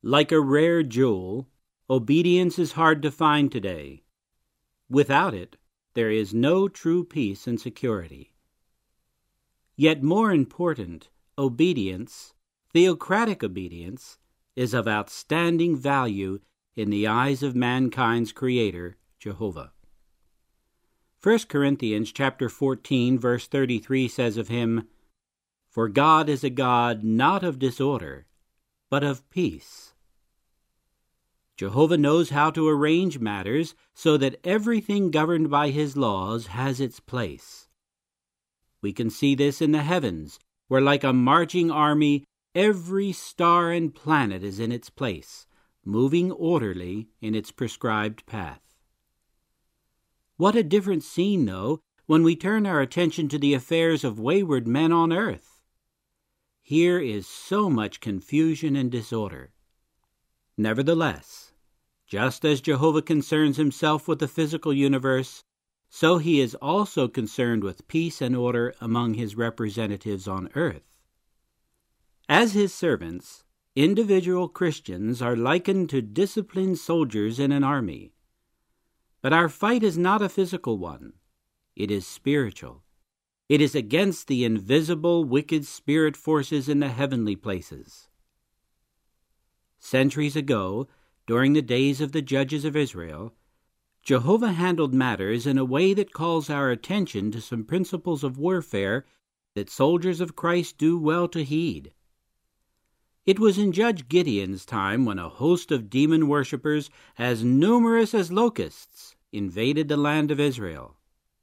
Like a rare jewel, obedience is hard to find today. Without it, there is no true peace and security. Yet more important, obedience, theocratic obedience, is of outstanding value in the eyes of mankind's Creator, Jehovah. 1 Corinthians chapter 14, verse 33 says of him, "For God is a God not of disorder, but of peace." Jehovah knows how to arrange matters so that everything governed by his laws has its place. We can see this in the heavens, where like a marching army, every star and planet is in its place, moving orderly in its prescribed path. What a different scene, though, when we turn our attention to the affairs of wayward men on earth. Here is so much confusion and disorder. Nevertheless, just as Jehovah concerns himself with the physical universe, so he is also concerned with peace and order among his representatives on earth. As his servants, individual Christians are likened to disciplined soldiers in an army. But our fight is not a physical one. It is spiritual. It is against the invisible, wicked spirit forces in the heavenly places. Centuries ago, during the days of the judges of Israel, Jehovah handled matters in a way that calls our attention to some principles of warfare that soldiers of Christ do well to heed. It was in Judge Gideon's time when a host of demon worshippers, as numerous as locusts, invaded the land of Israel.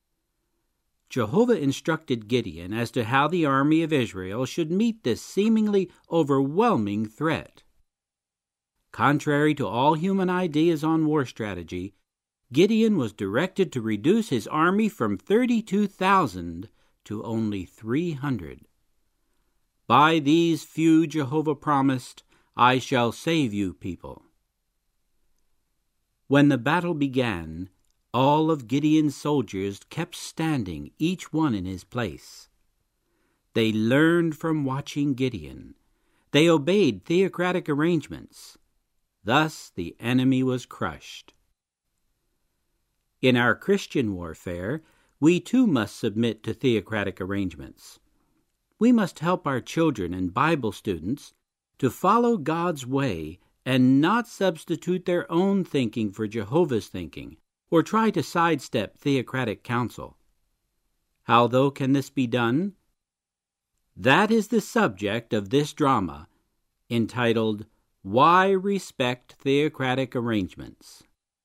Jehovah instructed Gideon as to how the army of Israel should meet this seemingly overwhelming threat. Contrary to all human ideas on war strategy, Gideon was directed to reduce his army from 32,000 to only 300. "By these few," Jehovah promised, "I shall save you, people." When the battle began, all of Gideon's soldiers kept standing, each one in his place. They learned from watching Gideon. They obeyed theocratic arrangements. Thus the enemy was crushed. In our Christian warfare, we too must submit to theocratic arrangements. We must help our children and Bible students to follow God's way and not substitute their own thinking for Jehovah's thinking, or try to sidestep theocratic counsel. How, though, can this be done? That is the subject of this drama, entitled, "Why Respect Theocratic Arrangements?"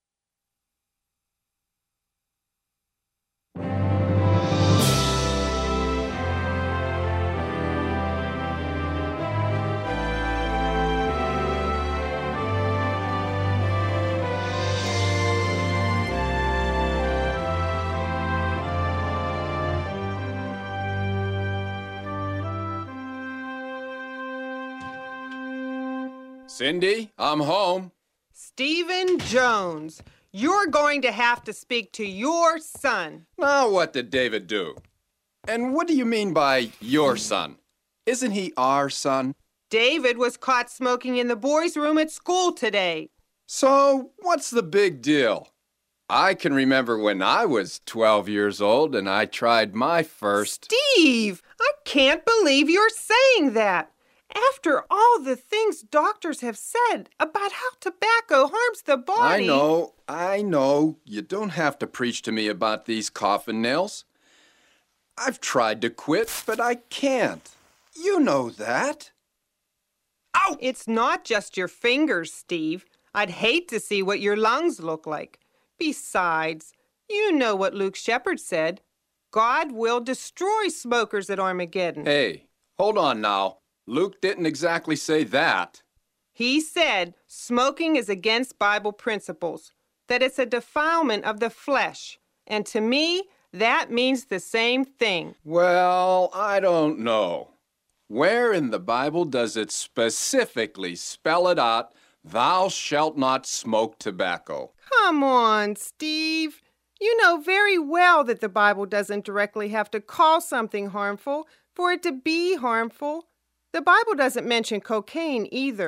Cindy, I'm home. Stephen Jones, you're going to have to speak to your son. Now what did David do? And what do you mean by your son? Isn't he our son? David was caught smoking in the boys' room at school today. So what's the big deal? I can remember when I was 12 years old and I tried my first... Steve, I can't believe you're saying that. After all the things doctors have said about how tobacco harms the body. I know. You don't have to preach to me about these coffin nails. I've tried to quit, but I can't. You know that. Ow! It's not just your fingers, Steve. I'd hate to see what your lungs look like. Besides, you know what Luke Shepard said. God will destroy smokers at Armageddon. Hey, hold on now. Luke didn't exactly say that. He said smoking is against Bible principles, that it's a defilement of the flesh. And to me, that means the same thing. Well, I don't know. Where in the Bible does it specifically spell it out, "Thou shalt not smoke tobacco"? Come on, Steve. You know very well that the Bible doesn't directly have to call something harmful for it to be harmful. The Bible doesn't mention cocaine either,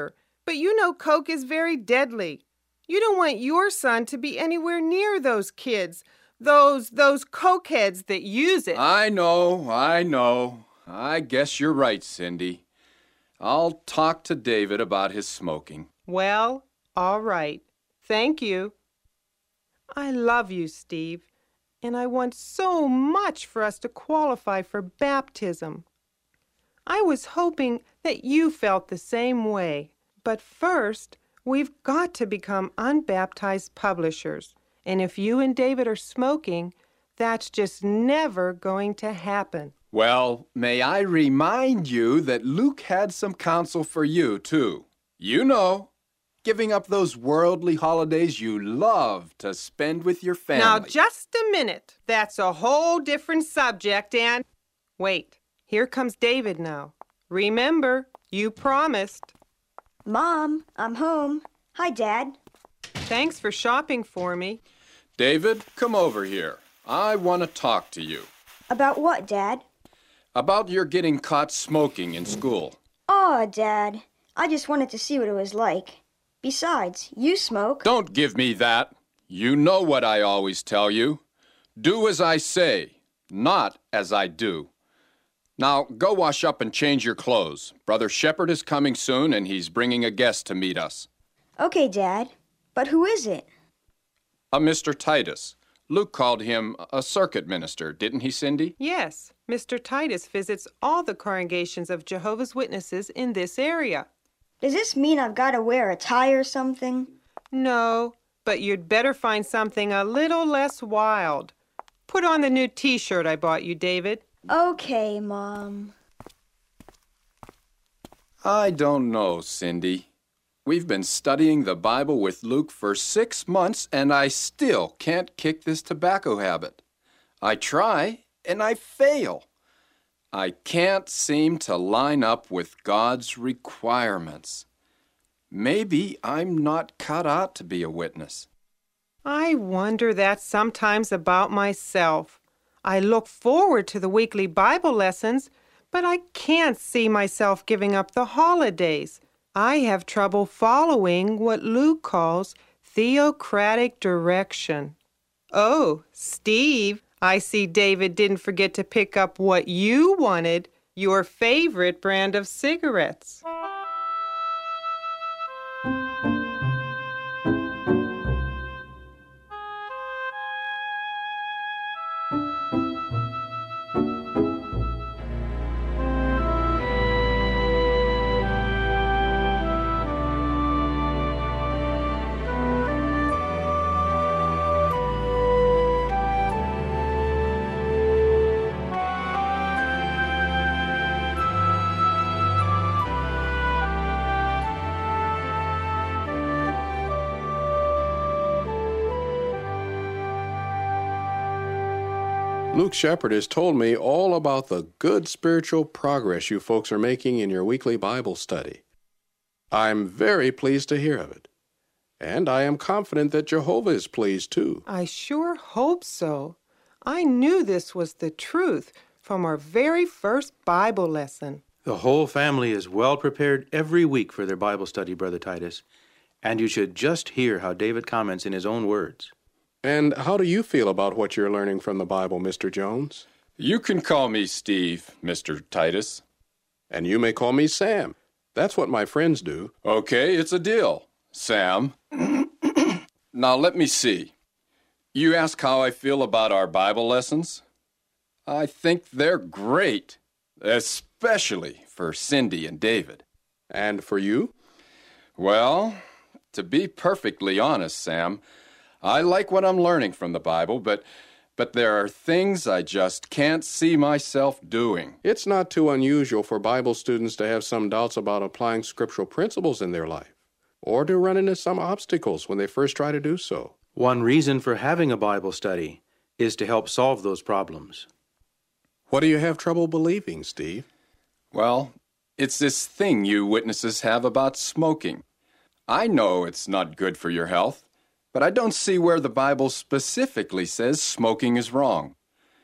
But you know coke is very deadly. You don't want your son to be anywhere near those kids, those cokeheads that use it. I know. I guess you're right, Cindy. I'll talk to David about his smoking. Well, all right. Thank you. I love you, Steve, and I want so much for us to qualify for baptism. I was hoping that you felt the same way. But first, we've got to become unbaptized publishers. And if you and David are smoking, that's just never going to happen. Well, may I remind you that Luke had some counsel for you, too. You know, giving up those worldly holidays you love to spend with your family. Now, just a minute. That's a whole different subject, and... Wait, here comes David now. Remember, you promised. Mom, I'm home. Hi, Dad. Thanks for shopping for me. David, come over here. I want to talk to you. About what, Dad? About your getting caught smoking in school. Oh, Dad. I just wanted to see what it was like. Besides, you smoke. Don't give me that. You know what I always tell you. Do as I say, not as I do. Now, go wash up and change your clothes. Brother Shepherd is coming soon, and he's bringing a guest to meet us. Okay, Dad. But who is it? A Mr. Titus. Luke called him a circuit minister, didn't he, Cindy? Yes, Mr. Titus visits all the congregations of Jehovah's Witnesses in this area. Does this mean I've got to wear a tie or something? No, but you'd better find something a little less wild. Put on the new T-shirt I bought you, David. Okay, Mom. I don't know, Cindy. We've been studying the Bible with Luke for 6 months, and I still can't kick this tobacco habit. I try, and I fail. I can't seem to line up with God's requirements. Maybe I'm not cut out to be a witness. I wonder that sometimes about myself. I look forward to the weekly Bible lessons, but I can't see myself giving up the holidays. I have trouble following what Luke calls theocratic direction. Oh, Steve, I see David didn't forget to pick up what you wanted, your favorite brand of cigarettes. Luke Shepherd has told me all about the good spiritual progress you folks are making in your weekly Bible study. I'm very pleased to hear of it. And I am confident that Jehovah is pleased too. I sure hope so. I knew this was the truth from our very first Bible lesson. The whole family is well prepared every week for their Bible study, Brother Titus. And you should just hear how David comments in his own words. And how do you feel about what you're learning from the Bible, Mr. Jones? You can call me Steve, Mr. Titus. And you may call me Sam. That's what my friends do. Okay, it's a deal, Sam. Now let me see. You ask how I feel about our Bible lessons? I think they're great, especially for Cindy and David. And for you? Well, to be perfectly honest, Sam, I like what I'm learning from the Bible, but there are things I just can't see myself doing. It's not too unusual for Bible students to have some doubts about applying scriptural principles in their life, or to run into some obstacles when they first try to do so. One reason for having a Bible study is to help solve those problems. What do you have trouble believing, Steve? Well, it's this thing you witnesses have about smoking. I know it's not good for your health, but I don't see where the Bible specifically says smoking is wrong.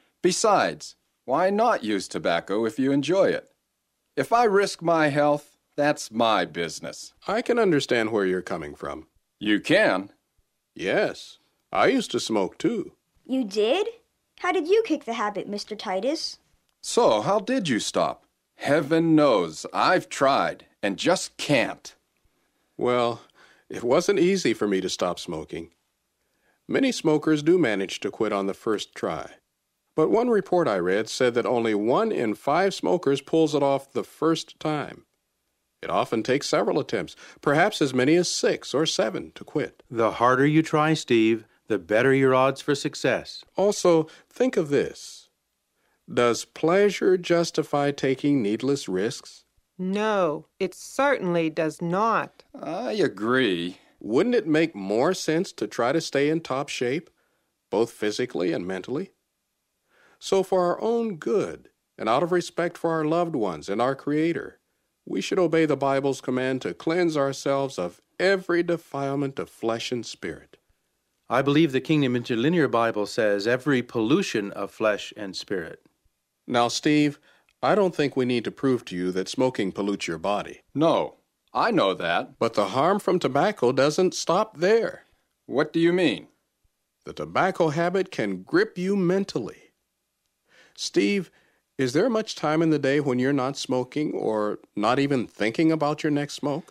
Besides, why not use tobacco if you enjoy it? If I risk my health, That's my business. I can understand where you're coming from. You can? Yes, I used to smoke too. You did? How did you kick the habit, Mr. Titus? So, how did you stop? Heaven knows, I've tried and just can't. Well, it wasn't easy for me to stop smoking. Many smokers do manage to quit on the first try. But one report I read said that only 1 in 5 smokers pulls it off the first time. It often takes several attempts, perhaps as many as 6 or 7 to quit. The harder you try, Steve, the better your odds for success. Also, think of this. Does pleasure justify taking needless risks? No, it certainly does not. I agree. Wouldn't it make more sense to try to stay in top shape, both physically and mentally? So for our own good, and out of respect for our loved ones and our Creator, we should obey the Bible's command to cleanse ourselves of every defilement of flesh and spirit. I believe the Kingdom Interlinear Bible says every pollution of flesh and spirit. Now, Steve, I don't think we need to prove to you that smoking pollutes your body. No, I know that. But the harm from tobacco doesn't stop there. What do you mean? The tobacco habit can grip you mentally. Steve, is there much time in the day when you're not smoking or not even thinking about your next smoke?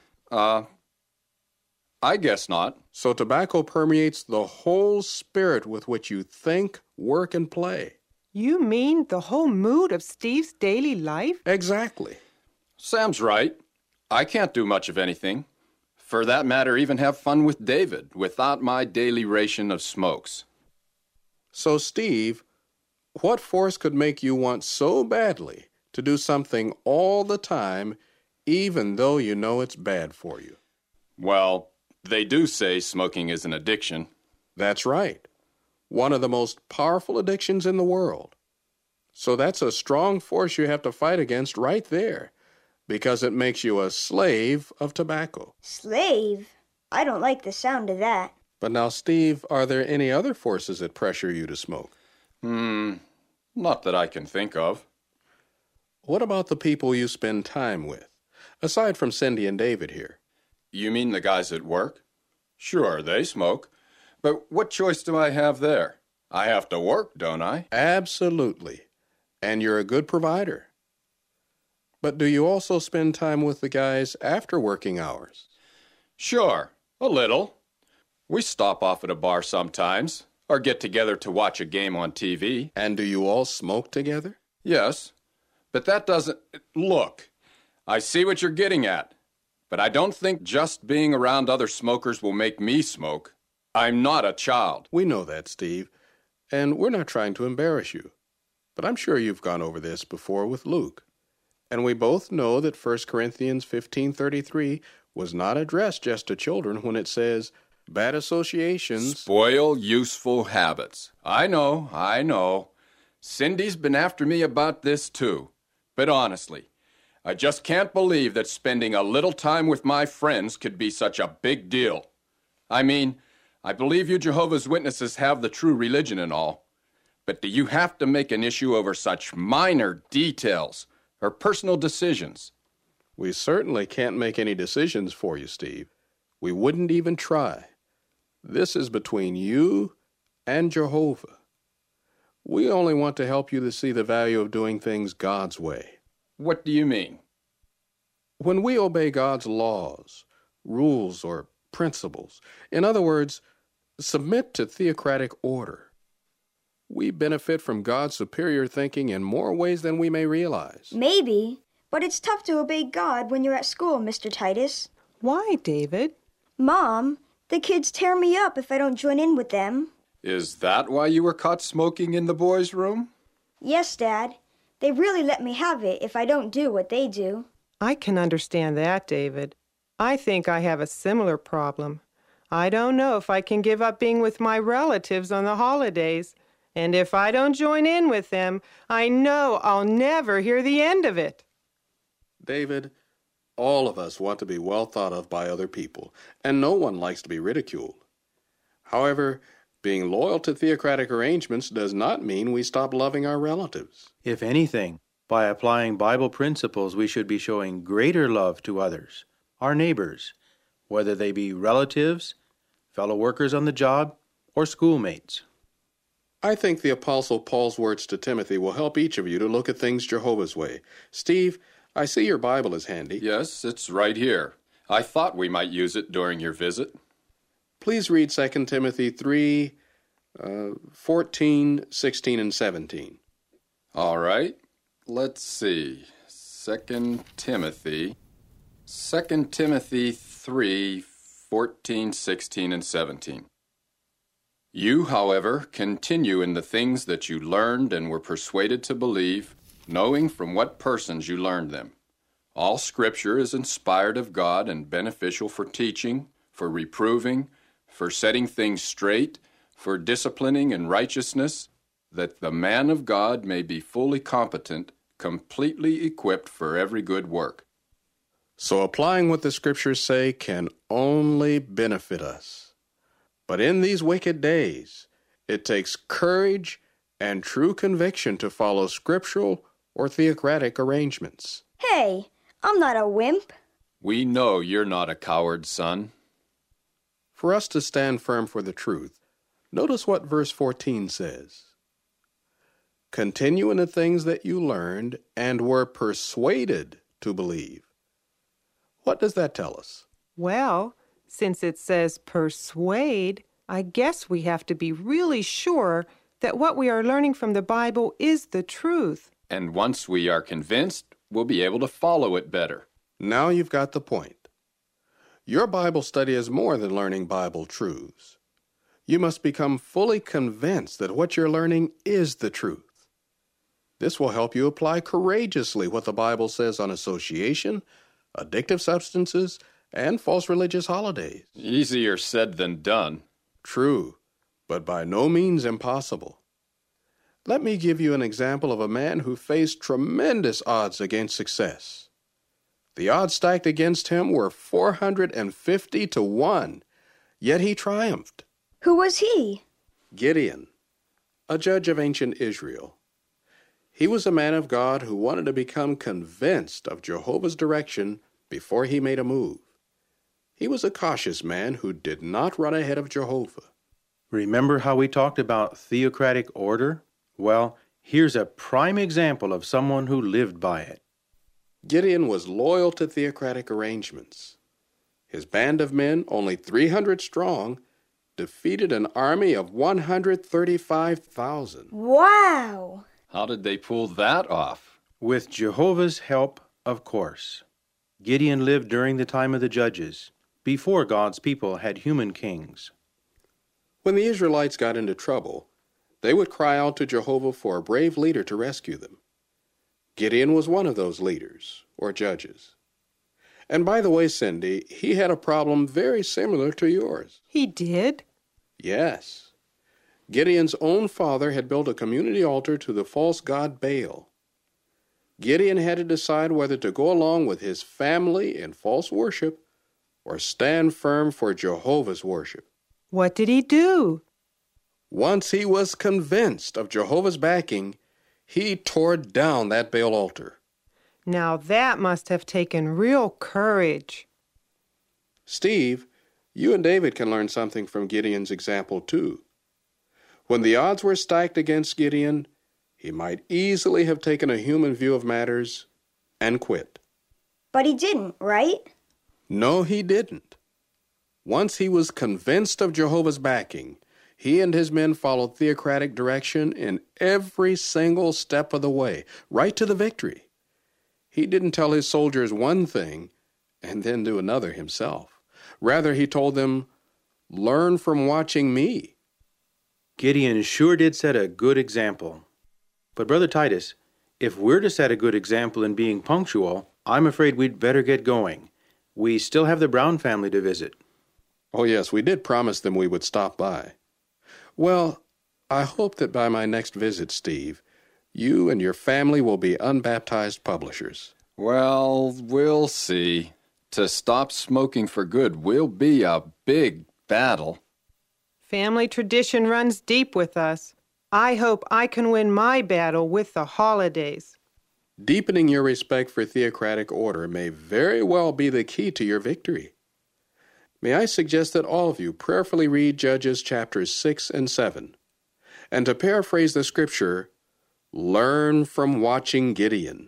I guess not. So tobacco permeates the whole spirit with which you think, work, and play. You mean the whole mood of Steve's daily life? Exactly. Sam's right. I can't do much of anything. For that matter, even have fun with David without my daily ration of smokes. So, Steve, what force could make you want so badly to do something all the time, even though you know it's bad for you? Well, they do say smoking is an addiction. That's right. One of the most powerful addictions in the world. So that's a strong force you have to fight against right there, because it makes you a slave of tobacco. Slave? I don't like the sound of that. But now, Steve, are there any other forces that pressure you to smoke? Not that I can think of. What about the people you spend time with, aside from Cindy and David here? You mean the guys at work? Sure, they smoke. But what choice do I have there? I have to work, don't I? Absolutely. And you're a good provider. But do you also spend time with the guys after working hours? Sure, a little. We stop off at a bar sometimes, or get together to watch a game on TV. And do you all smoke together? Yes, but that doesn't... Look, I see what you're getting at, but I don't think just being around other smokers will make me smoke. I'm not a child. We know that, Steve, and we're not trying to embarrass you. But I'm sure you've gone over this before with Luke. And we both know that 1 Corinthians 15:33 was not addressed just to children when it says, bad associations Spoil useful habits. I know. Cindy's been after me about this too. But honestly, I just can't believe that spending a little time with my friends could be such a big deal. I mean, I believe you Jehovah's Witnesses have the true religion and all. But do you have to make an issue over such minor details or personal decisions? We certainly can't make any decisions for you, Steve. We wouldn't even try. This is between you and Jehovah. We only want to help you to see the value of doing things God's way. What do you mean? When we obey God's laws, rules, or principles, in other words, submit to theocratic order, we benefit from God's superior thinking in more ways than we may realize. Maybe, but it's tough to obey God when you're at school, Mr. Titus. Why, David? Mom, the kids tear me up if I don't join in with them. Is that why you were caught smoking in the boys' room? Yes, Dad. They really let me have it if I don't do what they do. I can understand that, David. I think I have a similar problem. I don't know if I can give up being with my relatives on the holidays. And if I don't join in with them, I know I'll never hear the end of it. David, all of us want to be well thought of by other people, and no one likes to be ridiculed. However, being loyal to theocratic arrangements does not mean we stop loving our relatives. If anything, By applying Bible principles, we should be showing greater love to others, our neighbors, whether they be relatives, fellow workers on the job, or schoolmates. I think the Apostle Paul's words to Timothy will help each of you to look at things Jehovah's way. Steve, I see your Bible is handy. Yes, it's right here. I thought we might use it during your visit. Please read 2 Timothy 3, 14, 16, and 17. All right. Let's see. 2 Timothy 3, 14, 16, and 17. You, however, continue in the things that you learned and were persuaded to believe, knowing from what persons you learned them. All Scripture is inspired of God and beneficial for teaching, for reproving, for setting things straight, for disciplining in righteousness, that the man of God may be fully competent, completely equipped for every good work. So applying what the Scriptures say can only benefit us. But in these wicked days, it takes courage and true conviction to follow scriptural or theocratic arrangements. Hey, I'm not a wimp. We know you're not a coward, son. For us to stand firm for the truth, notice what verse 14 says. Continue in the things that you learned and were persuaded to believe. What does that tell us? Well, since it says persuade, I guess we have to be really sure that what we are learning from the Bible is the truth. And once we are convinced, we'll be able to follow it better. Now you've got the point. Your Bible study is more than learning Bible truths. You must become fully convinced that what you're learning is the truth. This will help you apply courageously what the Bible says on association, addictive substances, and false religious holidays. Easier said than done. True, but by no means impossible. Let me give you an example of a man who faced tremendous odds against success. The odds stacked against him were 450 to 1, yet he triumphed. Who was he? Gideon, a judge of ancient Israel. He was a man of God who wanted to become convinced of Jehovah's direction before he made a move. He was a cautious man who did not run ahead of Jehovah. Remember how we talked about theocratic order? Well, here's a prime example of someone who lived by it. Gideon was loyal to theocratic arrangements. His band of men, only 300 strong, defeated an army of 135,000. Wow! How did they pull that off? With Jehovah's help, of course. Gideon lived during the time of the judges, before God's people had human kings. When the Israelites got into trouble, they would cry out to Jehovah for a brave leader to rescue them. Gideon was one of those leaders, or judges. And by the way, Cindy, he had a problem very similar to yours. He did? Yes. Gideon's own father had built a community altar to the false god Baal. Gideon had to decide whether to go along with his family in false worship or stand firm for Jehovah's worship. What did he do? Once he was convinced of Jehovah's backing, he tore down that Baal altar. Now that must have taken real courage. Steve, you and David can learn something from Gideon's example too. When the odds were stacked against Gideon, he might easily have taken a human view of matters and quit. But he didn't, right? No, he didn't. Once he was convinced of Jehovah's backing, he and his men followed theocratic direction in every single step of the way, right to the victory. He didn't tell his soldiers one thing and then do another himself. Rather, he told them, "Learn from watching me." Gideon sure did set a good example. But Brother Titus, if we're to set a good example in being punctual, I'm afraid we'd better get going. We still have the Brown family to visit. Oh yes, we did promise them we would stop by. Well, I hope that by my next visit, Steve, you and your family will be unbaptized publishers. Well, we'll see. To stop smoking for good will be a big battle. Family tradition runs deep with us. I hope I can win my battle with the holidays. Deepening your respect for theocratic order may very well be the key to your victory. May I suggest that all of you prayerfully read Judges chapters 6 and 7, and to paraphrase the scripture, learn from watching Gideon.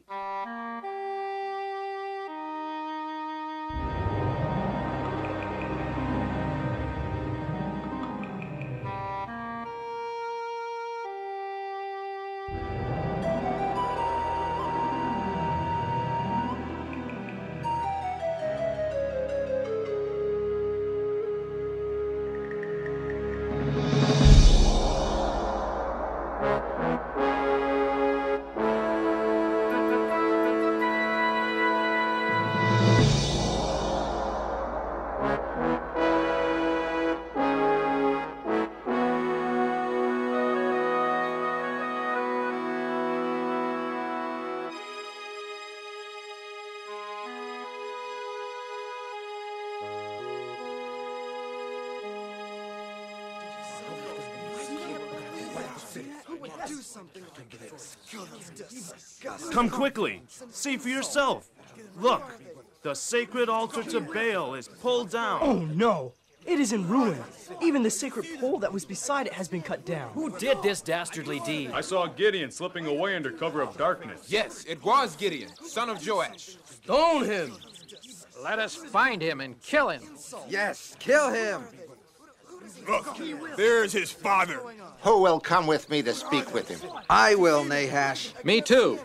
Come quickly. See for yourself. Look, the sacred altar to Baal is pulled down. Oh, no. It is in ruin. Even the sacred pole that was beside it has been cut down. Who did this dastardly deed? I saw Gideon slipping away under cover of darkness. Yes, it was Gideon, son of Joash. Stone him. Let us find him and kill him. Yes, kill him. Look, there's his father. Who will come with me to speak with him? I will, Nahash. Me too.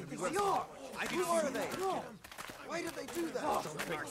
Why did they do that?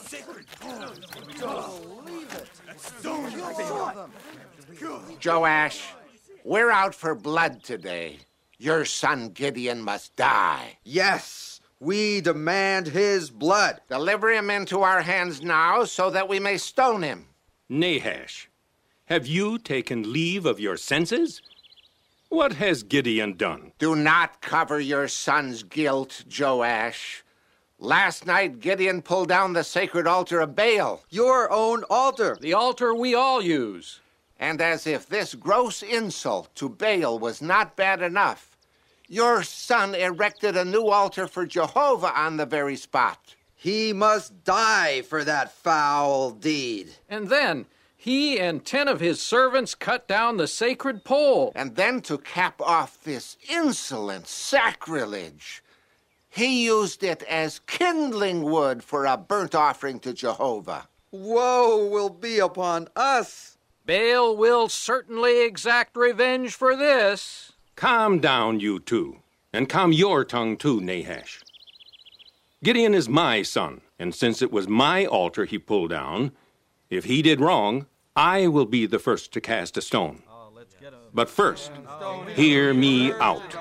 Joash, we're out for blood today. Your son Gideon must die. Yes, we demand his blood. Deliver him into our hands now so that we may stone him. Nahash, have you taken leave of your senses? What has Gideon done? Do not cover your son's guilt, Joash. Last night, Gideon pulled down the sacred altar of Baal. Your own altar. The altar we all use. And as if this gross insult to Baal was not bad enough, your son erected a new altar for Jehovah on the very spot. He must die for that foul deed. And then he and 10 of his servants cut down the sacred pole. And then to cap off this insolent sacrilege, he used it as kindling wood for a burnt offering to Jehovah. Woe will be upon us. Baal will certainly exact revenge for this. Calm down, you two, and calm your tongue too, Nahash. Gideon is my son, and since it was my altar he pulled down, if he did wrong, I will be the first to cast a stone. But first, hear me out.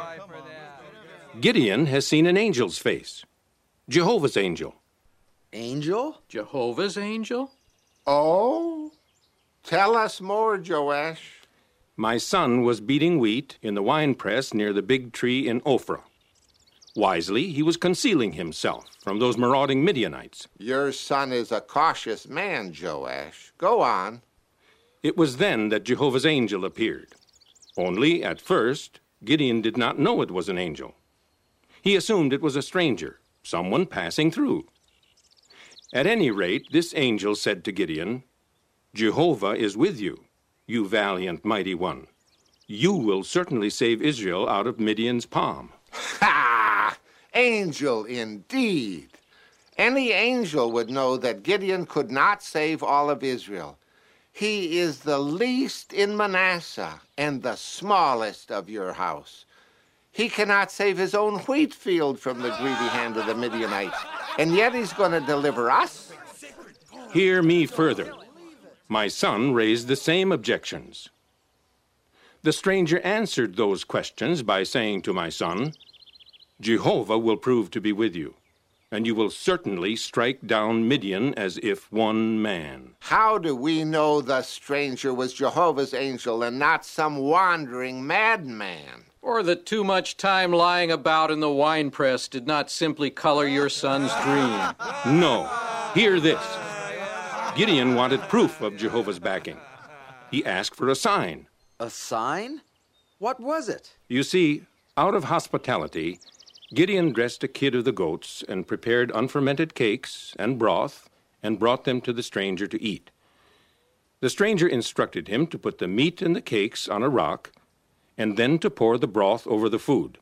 Gideon has seen an angel's face. Jehovah's angel. Angel? Jehovah's angel? Oh? Tell us more, Joash. My son was beating wheat in the winepress near the big tree in Ophrah. Wisely, he was concealing himself from those marauding Midianites. Your son is a cautious man, Joash. Go on. It was then that Jehovah's angel appeared. Only, at first, Gideon did not know it was an angel. He assumed it was a stranger, someone passing through. At any rate, this angel said to Gideon, Jehovah is with you, you valiant mighty one. You will certainly save Israel out of Midian's palm. Ha! Angel indeed. Any angel would know that Gideon could not save all of Israel. He is the least in Manasseh and the smallest of your house. He cannot save his own wheat field from the greedy hand of the Midianites, and yet he's going to deliver us? Hear me further. My son raised the same objections. The stranger answered those questions by saying to my son, Jehovah will prove to be with you, and you will certainly strike down Midian as if one man. How do we know the stranger was Jehovah's angel and not some wandering madman? Or that too much time lying about in the winepress did not simply color your son's dream? No. Hear this. Gideon wanted proof of Jehovah's backing. He asked for a sign. A sign? What was it? You see, out of hospitality, Gideon dressed a kid of the goats and prepared unfermented cakes and broth and brought them to the stranger to eat. The stranger instructed him to put the meat and the cakes on a rock and then to pour the broth over the food.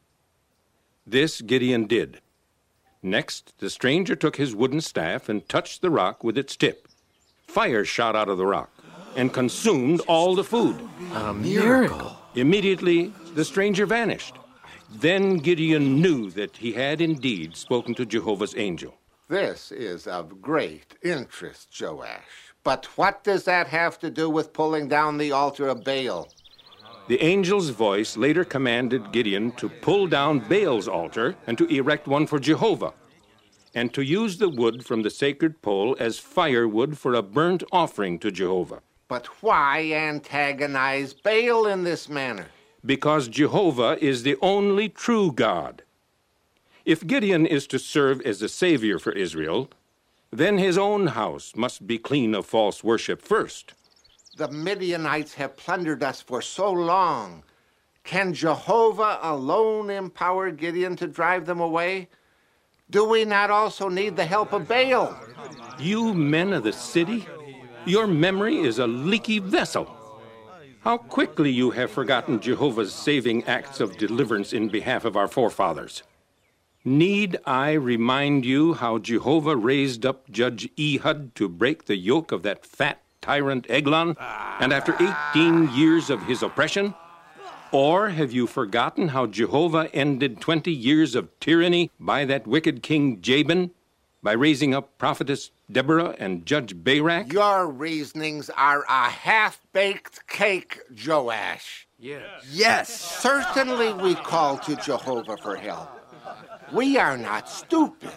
This Gideon did. Next, the stranger took his wooden staff and touched the rock with its tip. Fire shot out of the rock and consumed all the food. A miracle. Immediately, the stranger vanished. Then Gideon knew that he had indeed spoken to Jehovah's angel. This is of great interest, Joash. But what does that have to do with pulling down the altar of Baal? The angel's voice later commanded Gideon to pull down Baal's altar and to erect one for Jehovah, and to use the wood from the sacred pole as firewood for a burnt offering to Jehovah. But why antagonize Baal in this manner? Because Jehovah is the only true God. If Gideon is to serve as a savior for Israel, then his own house must be clean of false worship first. The Midianites have plundered us for so long. Can Jehovah alone empower Gideon to drive them away? Do we not also need the help of Baal? You men of the city, your memory is a leaky vessel. How quickly you have forgotten Jehovah's saving acts of deliverance in behalf of our forefathers. Need I remind you how Jehovah raised up Judge Ehud to break the yoke of that fat tyrant Eglon, and after 18 years of his oppression? Or have you forgotten how Jehovah ended 20 years of tyranny by that wicked king Jabin, by raising up prophetess Deborah and Judge Barak? Your reasonings are a half-baked cake, Joash. Yes. Certainly we call to Jehovah for help. We are not stupid.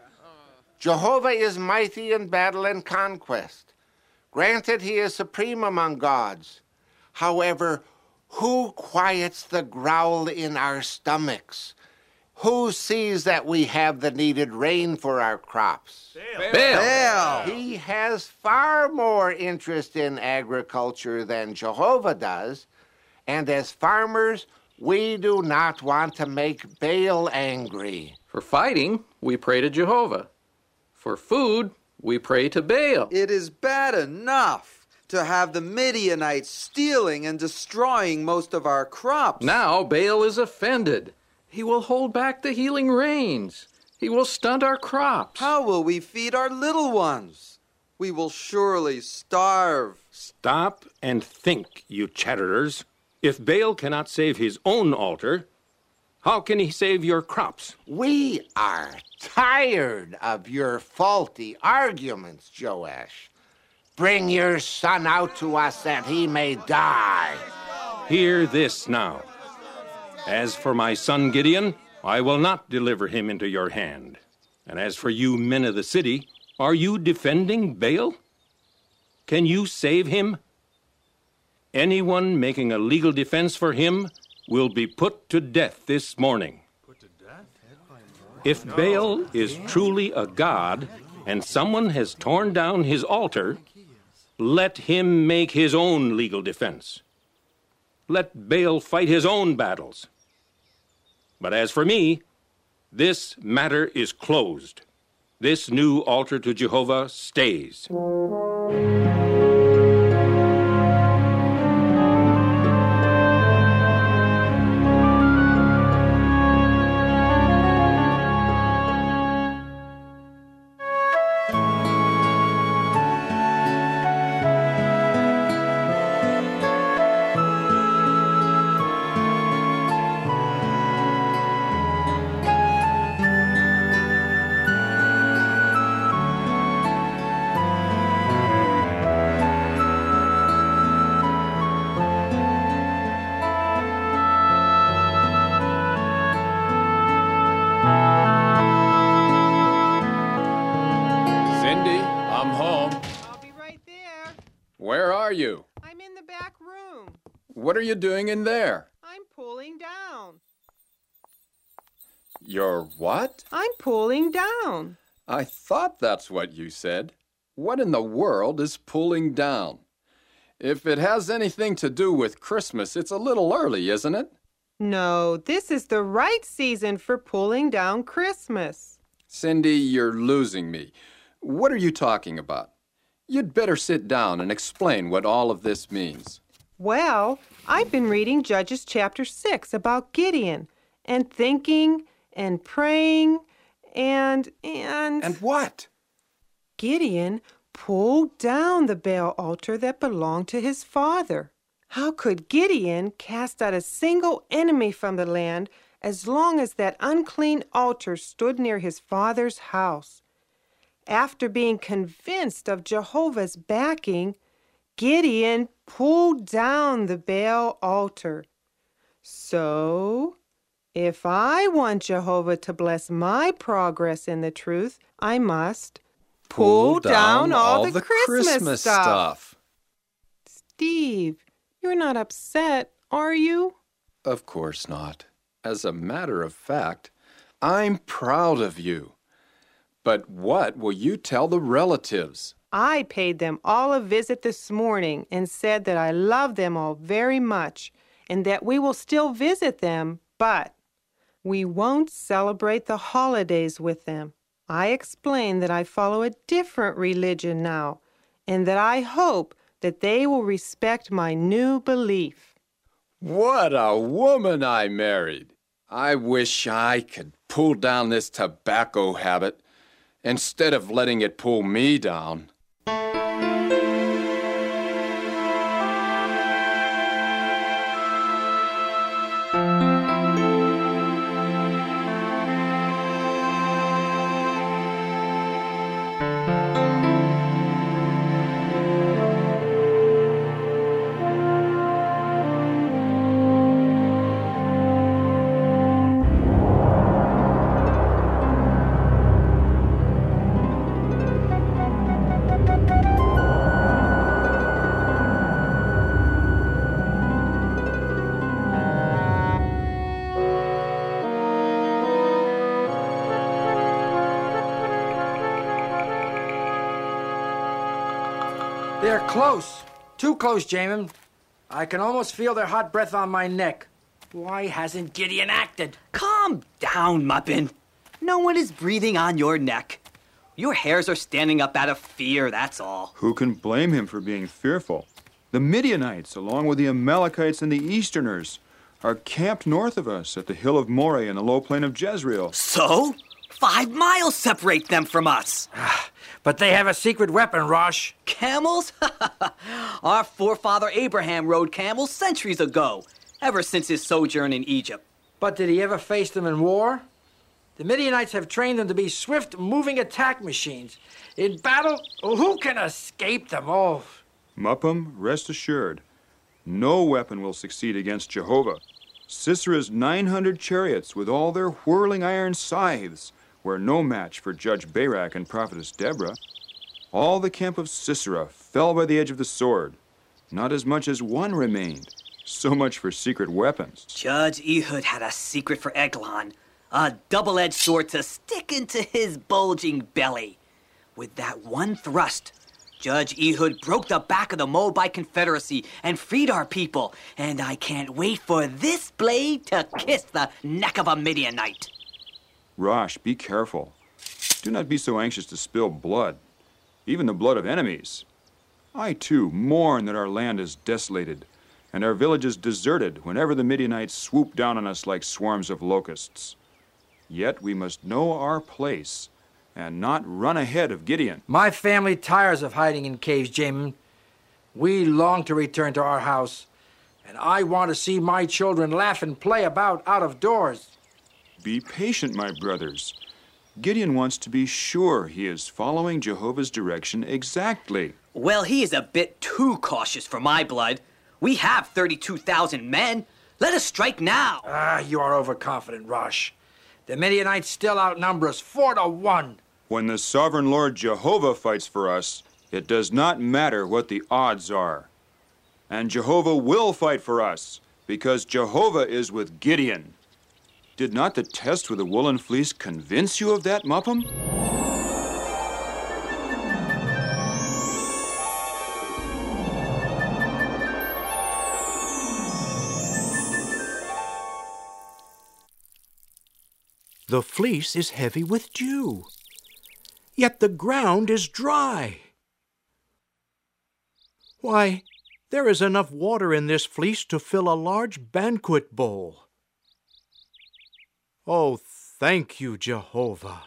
Jehovah is mighty in battle and conquest. Granted, he is supreme among gods. However, who quiets the growl in our stomachs? Who sees that we have the needed rain for our crops? Baal. He has far more interest in agriculture than Jehovah does, and as farmers, we do not want to make Baal angry. For fighting, we pray to Jehovah. For food, we pray to Baal. It is bad enough to have the Midianites stealing and destroying most of our crops. Now Baal is offended. He will hold back the healing rains. He will stunt our crops. How will we feed our little ones? We will surely starve. Stop and think, you chatterers. If Baal cannot save his own altar, how can he save your crops? We are tired of your faulty arguments, Joash. Bring your son out to us that he may die. Hear this now. As for my son Gideon, I will not deliver him into your hand. And as for you men of the city, are you defending Baal? Can you save him? Anyone making a legal defense for him will be put to death this morning. If Baal is truly a god and someone has torn down his altar, let him make his own legal defense. Let Baal fight his own battles. But as for me, this matter is closed. This new altar to Jehovah stays. You? I'm in the back room. What are you doing in there? I'm pulling down. You're what? I'm pulling down. I thought that's what you said. What in the world is pulling down? If it has anything to do with Christmas, it's a little early, isn't it? No, this is the right season for pulling down Christmas. Cindy, you're losing me. What are you talking about? You'd better sit down and explain what all of this means. Well, I've been reading Judges chapter 6 about Gideon and thinking and praying and... And what? Gideon pulled down the Baal altar that belonged to his father. How could Gideon cast out a single enemy from the land as long as that unclean altar stood near his father's house? After being convinced of Jehovah's backing, Gideon pulled down the Baal altar. So, if I want Jehovah to bless my progress in the truth, I must pull down all the Christmas stuff. Steve, you're not upset, are you? Of course not. As a matter of fact, I'm proud of you. But what will you tell the relatives? I paid them all a visit this morning and said that I love them all very much and that we will still visit them, but we won't celebrate the holidays with them. I explained that I follow a different religion now and that I hope that they will respect my new belief. What a woman I married! I wish I could pull down this tobacco habit instead of letting it pull me down. They're close. Too close, Jamin. I can almost feel their hot breath on my neck. Why hasn't Gideon acted? Calm down, Muppin. No one is breathing on your neck. Your hairs are standing up out of fear, that's all. Who can blame him for being fearful? The Midianites, along with the Amalekites and the Easterners, are camped north of us at the hill of Moreh in the low plain of Jezreel. So? 5 miles separate them from us. But they have a secret weapon, Rosh. Camels? Our forefather Abraham rode camels centuries ago, ever since his sojourn in Egypt. But did he ever face them in war? The Midianites have trained them to be swift, moving attack machines. In battle, who can escape them? Oh. Muppum, rest assured, no weapon will succeed against Jehovah. Sisera's 900 chariots with all their whirling iron scythes were no match for Judge Barak and Prophetess Deborah. All the camp of Sisera fell by the edge of the sword. Not as much as one remained. So much for secret weapons. Judge Ehud had a secret for Eglon, a double-edged sword to stick into his bulging belly. With that one thrust, Judge Ehud broke the back of the Moabite Confederacy and freed our people, and I can't wait for this blade to kiss the neck of a Midianite. Rosh, be careful. Do not be so anxious to spill blood, even the blood of enemies. I, too, mourn that our land is desolated and our villages deserted whenever the Midianites swoop down on us like swarms of locusts. Yet we must know our place and not run ahead of Gideon. My family tires of hiding in caves, Jamin. We long to return to our house, and I want to see my children laugh and play about out of doors. Be patient, my brothers. Gideon wants to be sure he is following Jehovah's direction exactly. Well, he is a bit too cautious for my blood. We have 32,000 men. Let us strike now. You are overconfident, Rosh. The Midianites still outnumber us 4-1. When the sovereign Lord Jehovah fights for us, it does not matter what the odds are. And Jehovah will fight for us, because Jehovah is with Gideon. Did not the test with the woolen fleece convince you of that, Muppum? The fleece is heavy with dew, yet the ground is dry. Why, there is enough water in this fleece to fill a large banquet bowl. Oh, thank you, Jehovah.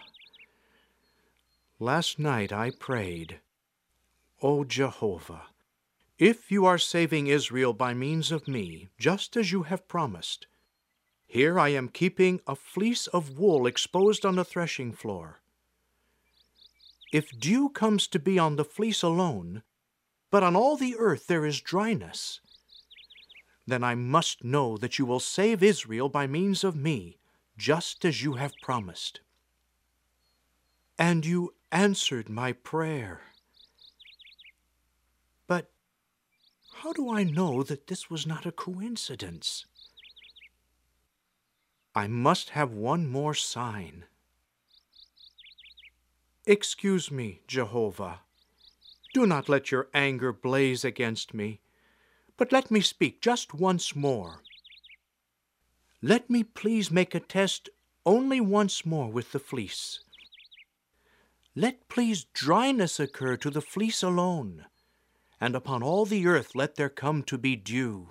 Last night I prayed, O Jehovah, if you are saving Israel by means of me, just as you have promised, here I am keeping a fleece of wool exposed on the threshing floor. If dew comes to be on the fleece alone, but on all the earth there is dryness, then I must know that you will save Israel by means of me, just as you have promised. And you answered my prayer. But how do I know that this was not a coincidence? I must have one more sign. Excuse me, Jehovah. Do not let your anger blaze against me, but let me speak just once more. Let me please make a test only once more with the fleece. Let please dryness occur to the fleece alone, and upon all the earth let there come to be dew.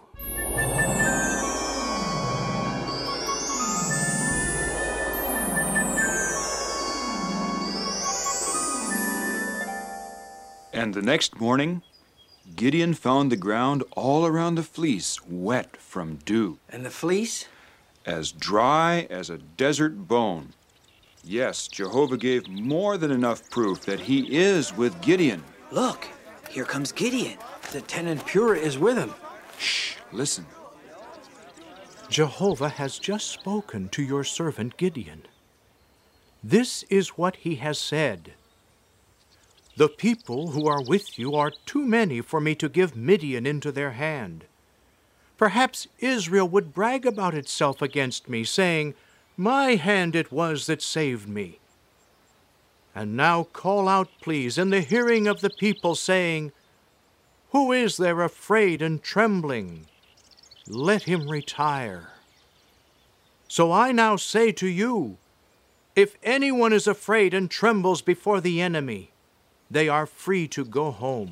And the next morning, Gideon found the ground all around the fleece wet from dew. And the fleece? As dry as a desert bone. Yes, Jehovah gave more than enough proof that he is with Gideon. Look, here comes Gideon. The tenant Purah is with him. Shh, listen. Jehovah has just spoken to your servant Gideon. This is what he has said. The people who are with you are too many for me to give Midian into their hand. Perhaps Israel would brag about itself against me, saying, My hand it was that saved me. And now call out, please, in the hearing of the people, saying, Who is there afraid and trembling? Let him retire. So I now say to you, if anyone is afraid and trembles before the enemy, they are free to go home.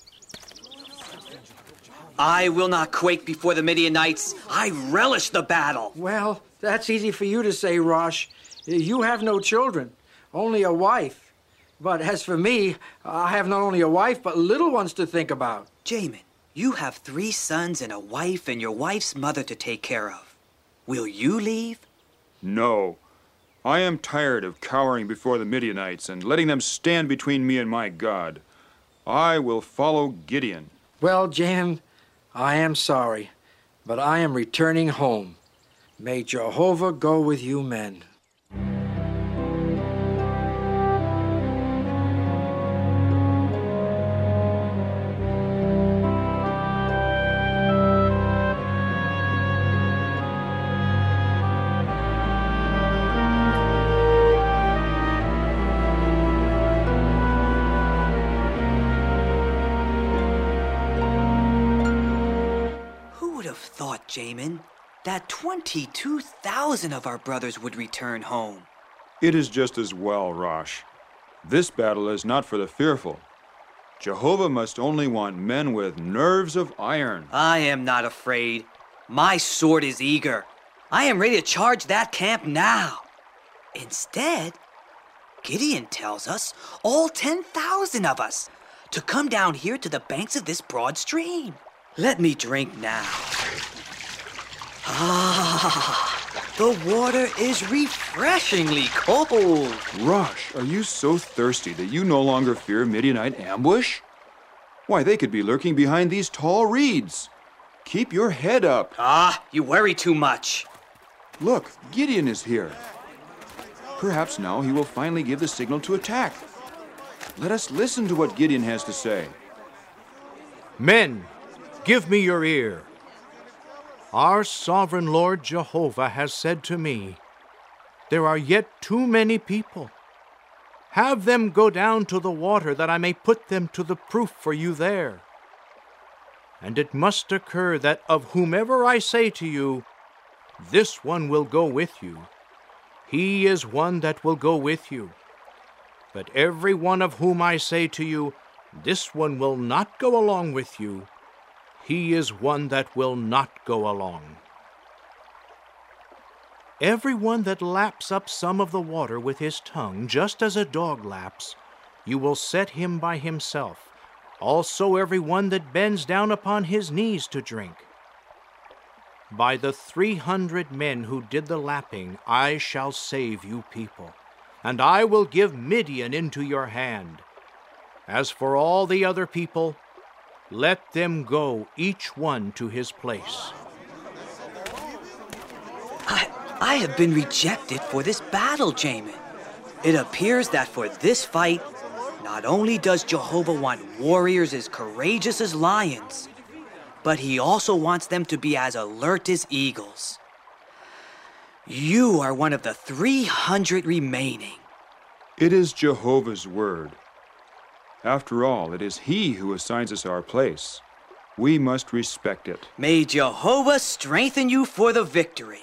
I will not quake before the Midianites. I relish the battle. Well, that's easy for you to say, Rosh. You have no children, only a wife. But as for me, I have not only a wife, but little ones to think about. Jamin, you have 3 sons and a wife and your wife's mother to take care of. Will you leave? No. I am tired of cowering before the Midianites and letting them stand between me and my God. I will follow Gideon. Well, Jamin, I am sorry, but I am returning home. May Jehovah go with you men. Jamin, that 22,000 of our brothers would return home. It is just as well, Rosh. This battle is not for the fearful. Jehovah must only want men with nerves of iron. I am not afraid. My sword is eager. I am ready to charge that camp now. Instead, Gideon tells us, all 10,000 of us, to come down here to the banks of this broad stream. Let me drink now. Ah, the water is refreshingly cold. Rosh, are you so thirsty that you no longer fear Midianite ambush? Why, they could be lurking behind these tall reeds. Keep your head up. Ah, you worry too much. Look, Gideon is here. Perhaps now he will finally give the signal to attack. Let us listen to what Gideon has to say. Men, give me your ear. Our sovereign Lord Jehovah has said to me, there are yet too many people. Have them go down to the water that I may put them to the proof for you there. And it must occur that of whomever I say to you, this one will go with you, he is one that will go with you. But every one of whom I say to you, this one will not go along with you, he is one that will not go along. Every one that laps up some of the water with his tongue, just as a dog laps, you will set him by himself. Also every one that bends down upon his knees to drink. By the 300 men who did the lapping, I shall save you people, and I will give Midian into your hand. As for all the other people, let them go, each one to his place. I have been rejected for this battle, Jamin. It appears that for this fight, not only does Jehovah want warriors as courageous as lions, but he also wants them to be as alert as eagles. You are one of the 300 remaining. It is Jehovah's word. After all, it is he who assigns us our place. We must respect it. May Jehovah strengthen you for the victory.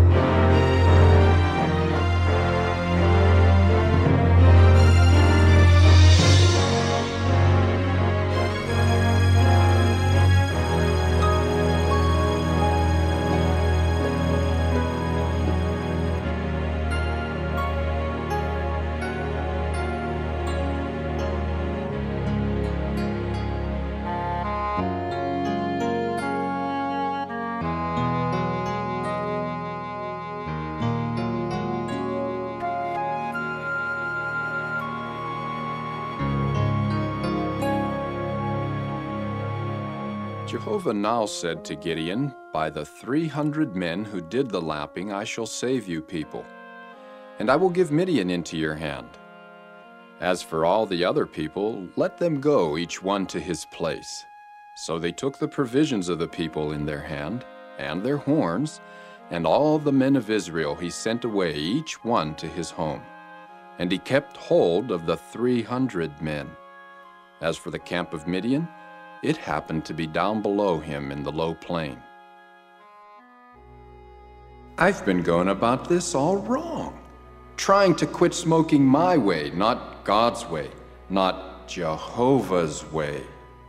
Jehovah now said to Gideon, by the 300 men who did the lapping, I shall save you people, and I will give Midian into your hand. As for all the other people, let them go, each one to his place. So they took the provisions of the people in their hand, and their horns, and all the men of Israel he sent away, each one to his home. And he kept hold of the 300 men. As for the camp of Midian, it happened to be down below him in the low plain. I've been going about this all wrong, trying to quit smoking my way, not God's way, not Jehovah's way.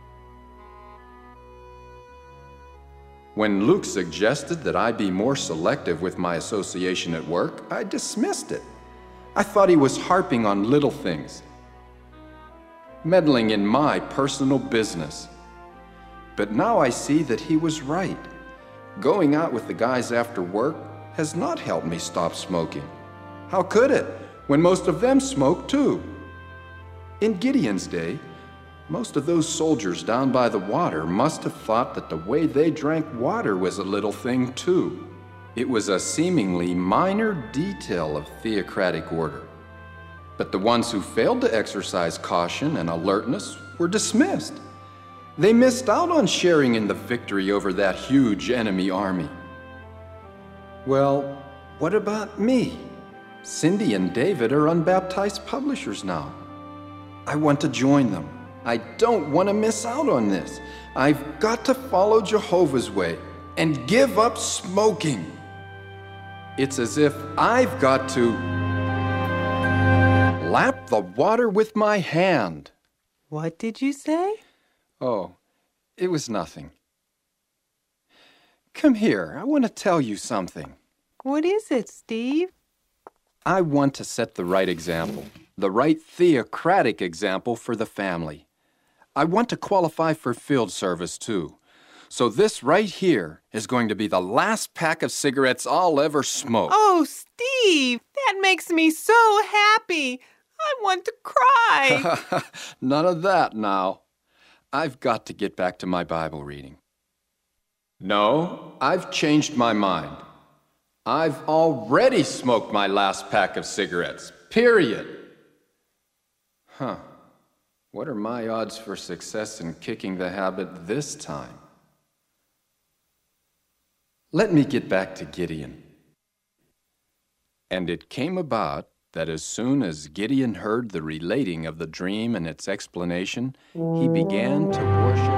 When Luke suggested that I be more selective with my association at work, I dismissed it. I thought he was harping on little things, meddling in my personal business. But now I see that he was right. Going out with the guys after work has not helped me stop smoking. How could it, when most of them smoke too? In Gideon's day, most of those soldiers down by the water must have thought that the way they drank water was a little thing too. It was a seemingly minor detail of theocratic order. But the ones who failed to exercise caution and alertness were dismissed. They missed out on sharing in the victory over that huge enemy army. Well, what about me? Cindy and David are unbaptized publishers now. I want to join them. I don't want to miss out on this. I've got to follow Jehovah's way and give up smoking. It's as if I've got to lap the water with my hand. What did you say? Oh, it was nothing. Come here, I want to tell you something. What is it, Steve? I want to set the right example, the right theocratic example for the family. I want to qualify for field service, too. So this right here is going to be the last pack of cigarettes I'll ever smoke. Oh, Steve, that makes me so happy. I want to cry. None of that now. I've got to get back to my Bible reading. No, I've changed my mind. I've already smoked my last pack of cigarettes, period. What are my odds for success in kicking the habit this time? Let me get back to Gideon. And it came about that as soon as Gideon heard the relating of the dream and its explanation, he began to worship.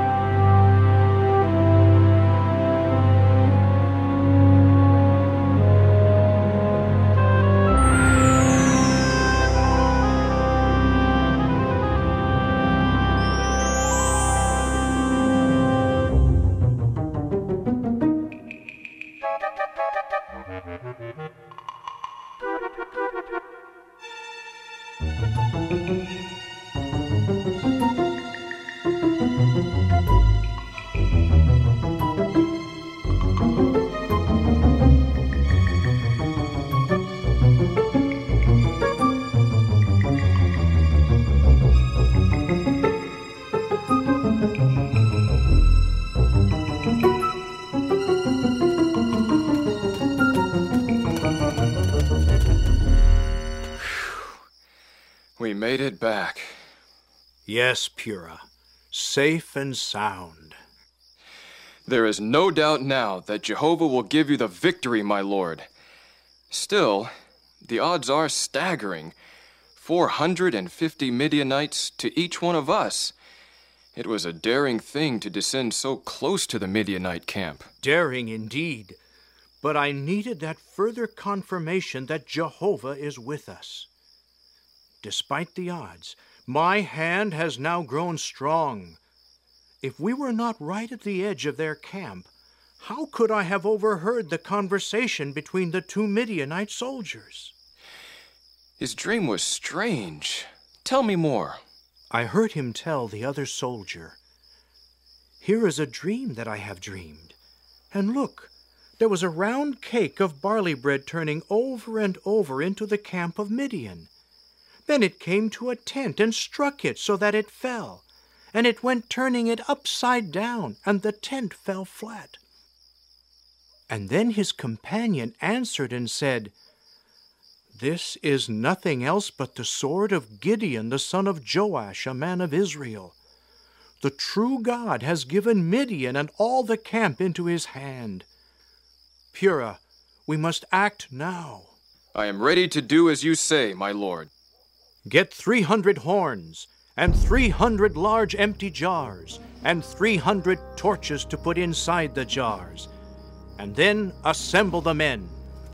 made it back. Yes, Purah, safe and sound. There is no doubt now that Jehovah will give you the victory, my lord. Still, the odds are staggering. 450 Midianites to each one of us. It was a daring thing to descend so close to the Midianite camp. Daring indeed, but I needed that further confirmation that Jehovah is with us. Despite the odds, my hand has now grown strong. If we were not right at the edge of their camp, how could I have overheard the conversation between the two Midianite soldiers? His dream was strange. Tell me more. I heard him tell the other soldier, "Here is a dream that I have dreamed. And look, there was a round cake of barley bread turning over and over into the camp of Midian. Then it came to a tent and struck it so that it fell, and it went turning it upside down, and the tent fell flat." And then his companion answered and said, "This is nothing else but the sword of Gideon, the son of Joash, a man of Israel. The true God has given Midian and all the camp into his hand. Purah, we must act now." I am ready to do as you say, my lord. "Get 300 horns, and 300 large empty jars, and 300 torches to put inside the jars, and then assemble the men."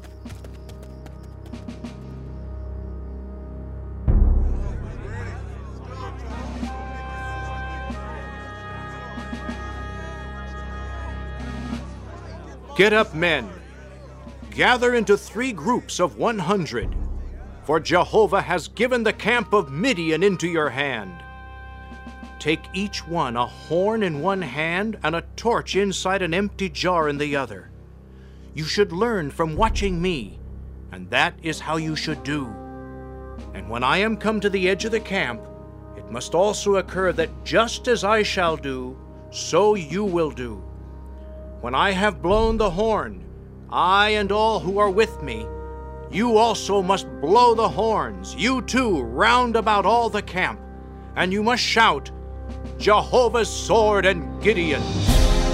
"Get up, men. Gather into 3 groups of 100, for Jehovah has given the camp of Midian into your hand. Take each one a horn in one hand and a torch inside an empty jar in the other. You should learn from watching me, and that is how you should do. And when I am come to the edge of the camp, it must also occur that just as I shall do, so you will do. When I have blown the horn, I and all who are with me, you also must blow the horns, you too, round about all the camp, and you must shout, 'Jehovah's sword and Gideon's.'"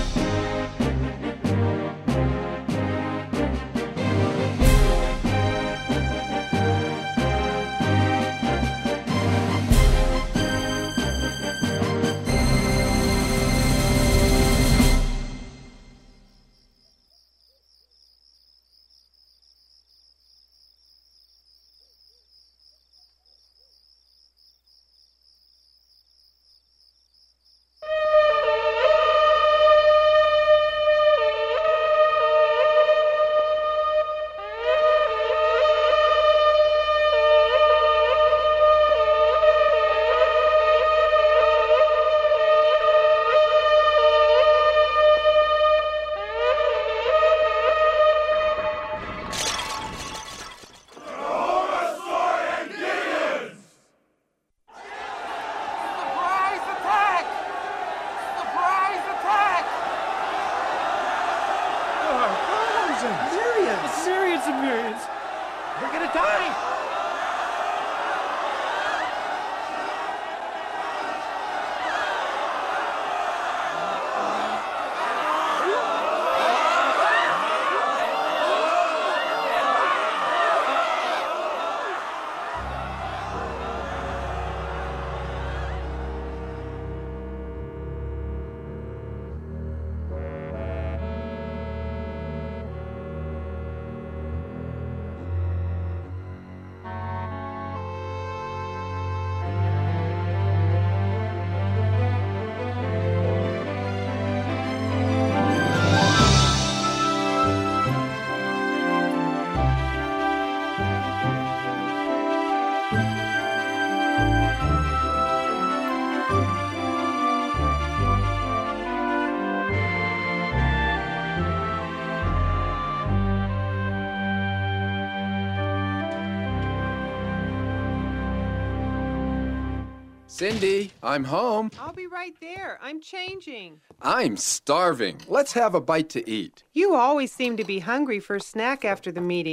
Cindy, I'm home. I'll be right there. I'm changing. I'm starving. Let's have a bite to eat. You always seem to be hungry for a snack after the meetings,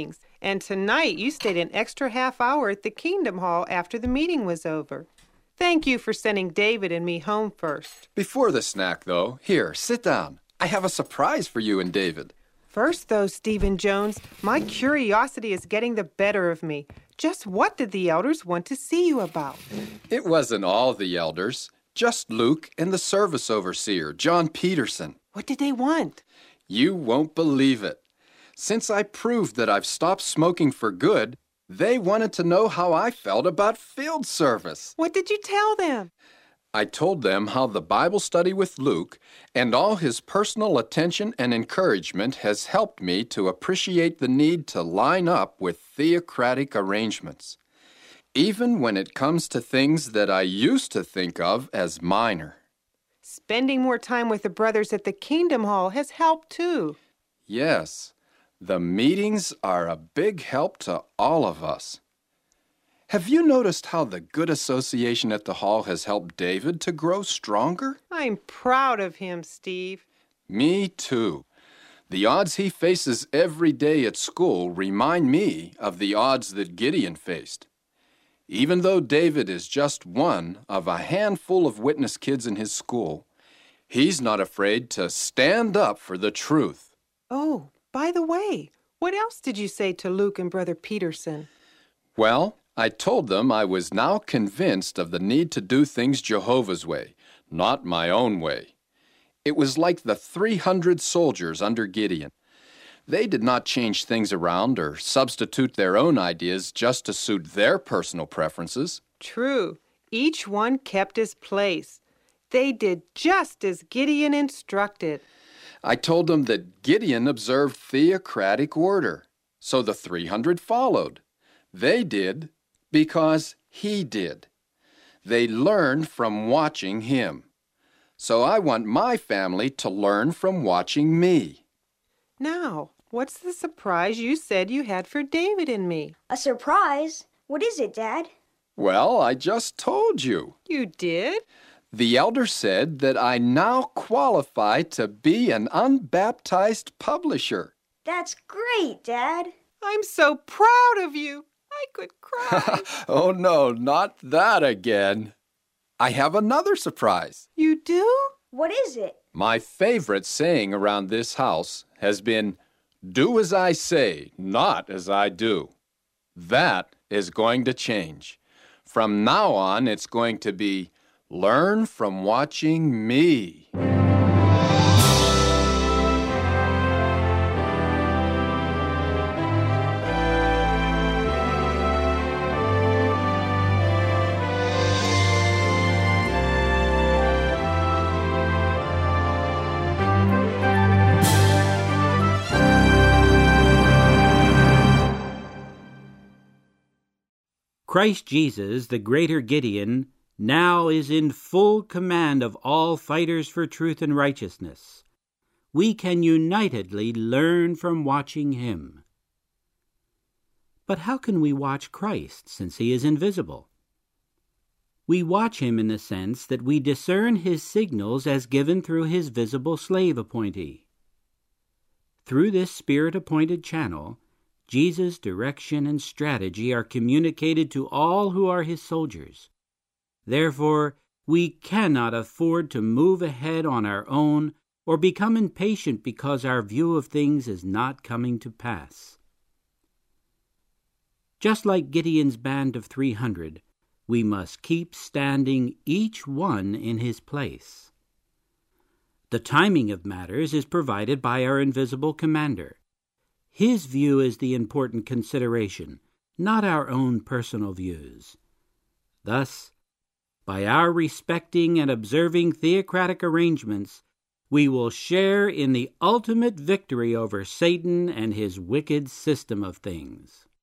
And tonight you stayed an extra half hour at the Kingdom Hall after the meeting was over. Thank you for sending David and me home first. Before the snack, though, here, sit down. I have a surprise for you and David. First, though, Stephen Jones, my curiosity is getting the better of me. Just what did the elders want to see you about? It wasn't all the elders, just Luke and the service overseer, John Peterson. What did they want? You won't believe it. Since I proved that I've stopped smoking for good, they wanted to know how I felt about field service. What did you tell them? I told them how the Bible study with Luke and all his personal attention and encouragement has helped me to appreciate the need to line up with theocratic arrangements, even when it comes to things that I used to think of as minor. Spending more time with the brothers at the Kingdom Hall has helped too. Yes, the meetings are a big help to all of us. Have you noticed how the good association at the hall has helped David to grow stronger? I'm proud of him, Steve. Me too. The odds he faces every day at school remind me of the odds that Gideon faced. Even though David is just one of a handful of witness kids in his school, he's not afraid to stand up for the truth. Oh, by the way, what else did you say to Luke and Brother Peterson? Well, I told them I was now convinced of the need to do things Jehovah's way, not my own way. It was like the 300 soldiers under Gideon. They did not change things around or substitute their own ideas just to suit their personal preferences. True. Each one kept his place. They did just as Gideon instructed. I told them that Gideon observed theocratic order, so the 300 followed. They did because he did. They learned from watching him. So I want my family to learn from watching me. Now, what's the surprise you said you had for David and me? A surprise? What is it, Dad? Well, I just told you. You did? The elder said that I now qualify to be an unbaptized publisher. That's great, Dad. I'm so proud of you. I could cry. Oh, no, not that again. I have another surprise. You do? What is it? My favorite saying around this house has been, "Do as I say, not as I do." That is going to change. From now on, it's going to be, learn from watching me. Christ Jesus, the greater Gideon, now is in full command of all fighters for truth and righteousness. We can unitedly learn from watching him. But how can we watch Christ, since he is invisible? We watch him in the sense that we discern his signals as given through his visible slave appointee. Through this Spirit-appointed channel, Jesus' direction and strategy are communicated to all who are his soldiers. Therefore, we cannot afford to move ahead on our own or become impatient because our view of things is not coming to pass. Just like Gideon's band of 300, we must keep standing each one in his place. The timing of matters is provided by our invisible commander. His view is the important consideration, not our own personal views. Thus, by our respecting and observing theocratic arrangements, we will share in the ultimate victory over Satan and his wicked system of things.